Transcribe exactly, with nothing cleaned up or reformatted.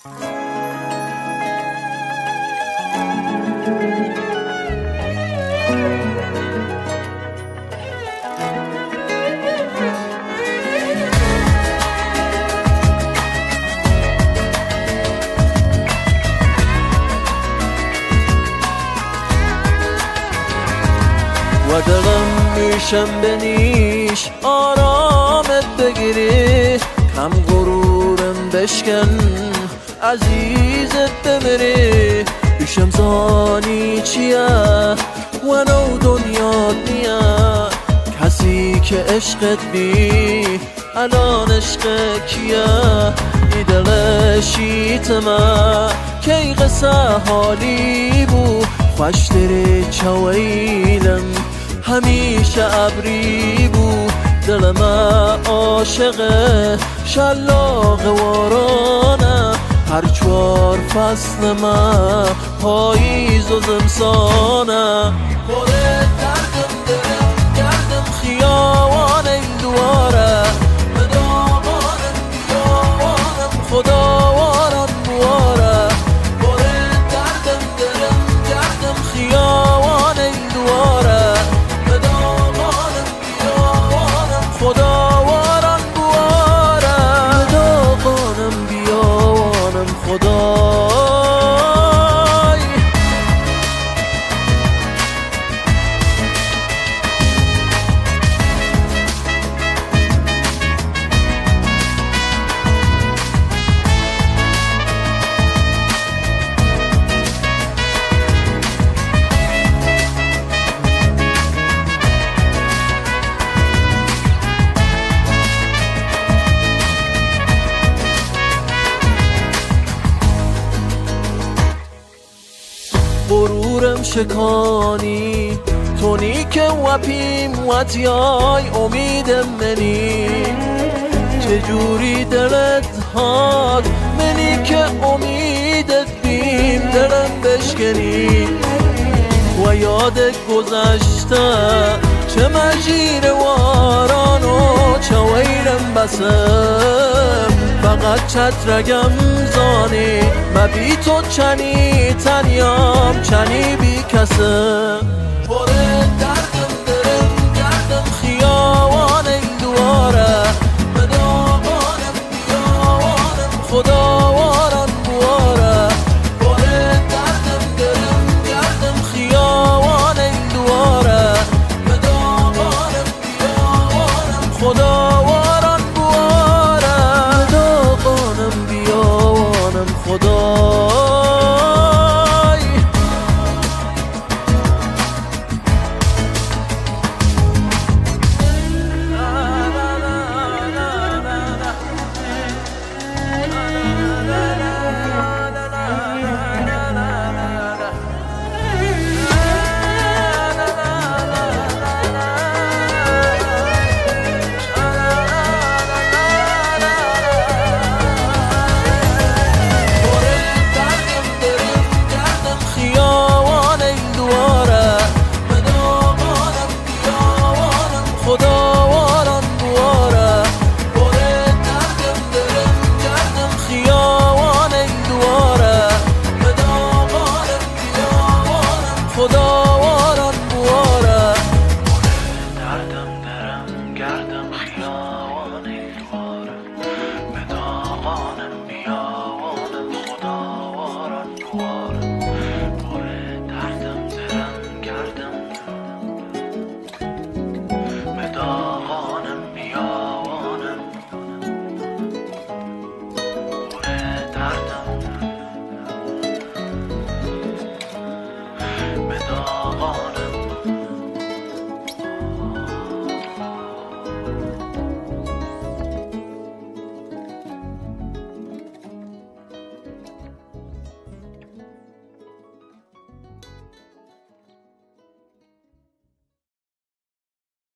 و دلم میشم بنیش آرامت بگیری، کم غرورم بشکن عزیزت بمیری. پیشم زانی چیه و نو دنیات نیه، کسی که عشقت بی الان عشق کیه؟ ای دلشی تما کی قصه حالی بو، خوش دری چویلم همیشه ابری بو. دل ما عاشق شلاق وارانه، هر چوار فصل ما پاییز و زمستانه. پر دردم دلم گردم خیابان این دواره، به دامانم بیابانم خداوارم بواره. پر دردم دلم گردم خیابان این دواره، به دامانم بیابانم خداوارم بواره. به دامانم بیابانم خدا. غرورم شکانی تونی که وپیم و تیای امیدم منی، چجوری دلت هاد منی که امیدت بیم دلم بشکنی. و یادت گذشته چه مجیر واران و چه ویلم بسم، فقط چترگم زانی و بی تو چنی تنیام چنی بی کسم. پر دردم دلم گردم خیابان این دواره، به دامانم بیابانم خداوارم بواره. پر دردم دلم گردم خیابان این دواره، به دامانم بیابانم خداوارم بواره. به دامانم بیابانم خدا.